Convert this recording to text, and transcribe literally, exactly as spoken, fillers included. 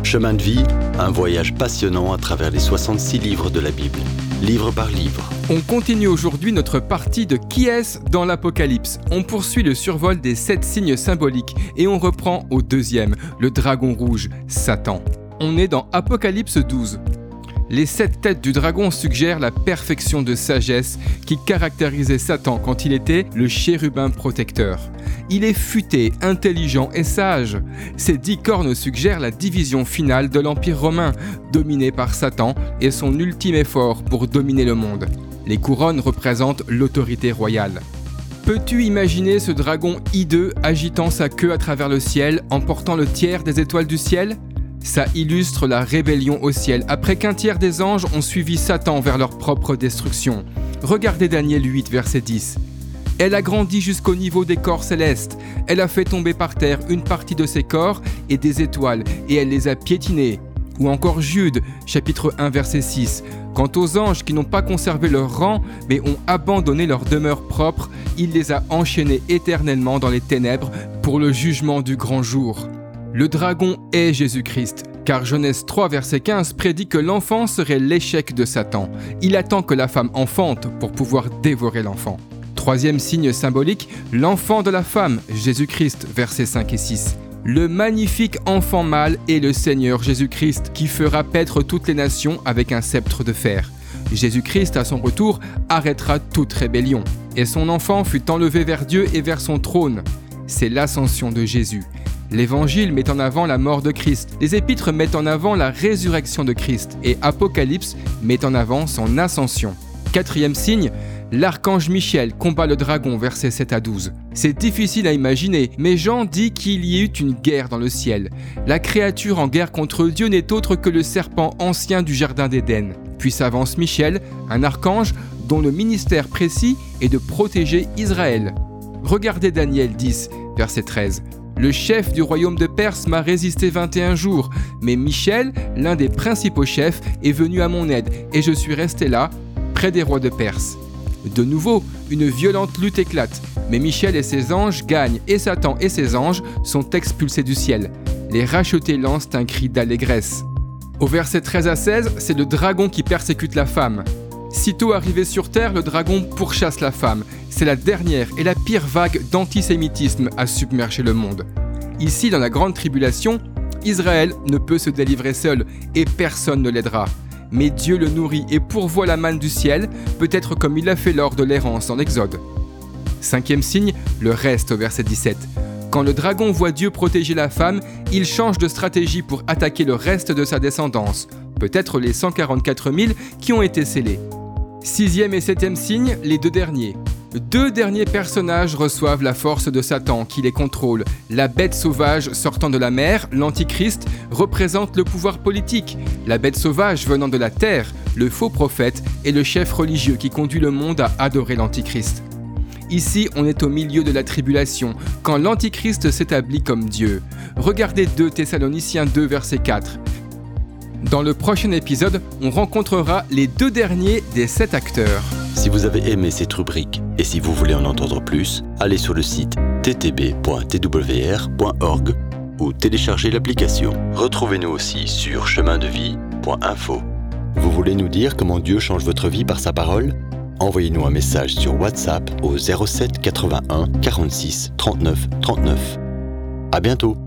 Chemin de vie, un voyage passionnant à travers les soixante-six livres de la Bible, livre par livre. On continue aujourd'hui notre partie de Qui est-ce dans l'Apocalypse. On poursuit le survol des sept signes symboliques et on reprend au deuxième, le dragon rouge, Satan. On est dans Apocalypse douze. Les sept têtes du dragon suggèrent la perfection de sagesse qui caractérisait Satan quand il était le chérubin protecteur. Il est futé, intelligent et sage. Ces dix cornes suggèrent la division finale de l'Empire romain, dominé par Satan et son ultime effort pour dominer le monde. Les couronnes représentent l'autorité royale. Peux-tu imaginer ce dragon hideux agitant sa queue à travers le ciel, emportant le tiers des étoiles du ciel ? Ça illustre la rébellion au ciel, après qu'un tiers des anges ont suivi Satan vers leur propre destruction. Regardez Daniel huit, verset dix. Elle a grandi jusqu'au niveau des corps célestes. Elle a fait tomber par terre une partie de ses corps et des étoiles, et elle les a piétinés. Ou encore Jude, chapitre un, verset six. Quant aux anges qui n'ont pas conservé leur rang, mais ont abandonné leur demeure propre, il les a enchaînés éternellement dans les ténèbres pour le jugement du grand jour. Le dragon est Jésus-Christ, car Genèse trois, verset quinze prédit que l'enfant serait l'échec de Satan. Il attend que la femme enfante pour pouvoir dévorer l'enfant. Troisième signe symbolique, l'enfant de la femme, Jésus-Christ, versets cinq et six. Le magnifique enfant mâle est le Seigneur Jésus-Christ qui fera paître toutes les nations avec un sceptre de fer. Jésus-Christ, à son retour, arrêtera toute rébellion. Et son enfant fut enlevé vers Dieu et vers son trône. C'est l'ascension de Jésus. L'Évangile met en avant la mort de Christ, les Épîtres mettent en avant la résurrection de Christ et Apocalypse met en avant son ascension. Quatrième signe, l'archange Michel combat le dragon, versets sept à douze. C'est difficile à imaginer, mais Jean dit qu'il y eut une guerre dans le ciel. La créature en guerre contre Dieu n'est autre que le serpent ancien du jardin d'Éden. Puis s'avance Michel, un archange dont le ministère précis est de protéger Israël. Regardez Daniel dix, verset treize. Le chef du royaume de Perse m'a résisté vingt et un jours, mais Michel, l'un des principaux chefs, est venu à mon aide et je suis resté là, près des rois de Perse. De nouveau, une violente lutte éclate, mais Michel et ses anges gagnent et Satan et ses anges sont expulsés du ciel. Les rachetés lancent un cri d'allégresse. Au verset treize à seize, c'est le dragon qui persécute la femme. Sitôt arrivé sur terre, le dragon pourchasse la femme. C'est la dernière et la pire vague d'antisémitisme à submerger le monde. Ici, dans la grande tribulation, Israël ne peut se délivrer seul et personne ne l'aidera. Mais Dieu le nourrit et pourvoit la manne du ciel, peut-être comme il l'a fait lors de l'errance dans l'Exode. Cinquième signe, le reste au verset dix-sept. Quand le dragon voit Dieu protéger la femme, il change de stratégie pour attaquer le reste de sa descendance, peut-être les cent quarante-quatre mille qui ont été scellés. Sixième et septième signe, les deux derniers. Deux derniers personnages reçoivent la force de Satan qui les contrôle. La bête sauvage sortant de la mer, l'Antichrist, représente le pouvoir politique. La bête sauvage venant de la terre, le faux prophète, est le chef religieux qui conduit le monde à adorer l'Antichrist. Ici, on est au milieu de la tribulation, quand l'Antichrist s'établit comme Dieu. Regardez deux Thessaloniciens deux, verset quatre. Dans le prochain épisode, on rencontrera les deux derniers des sept acteurs. Si vous avez aimé cette rubrique et si vous voulez en entendre plus, allez sur le site t t b point t w r point org ou téléchargez l'application. Retrouvez-nous aussi sur chemin de vie point info. Vous voulez nous dire comment Dieu change votre vie par sa parole ? Envoyez-nous un message sur WhatsApp au zéro sept quatre-vingt-un quarante-six trente-neuf trente-neuf. À bientôt.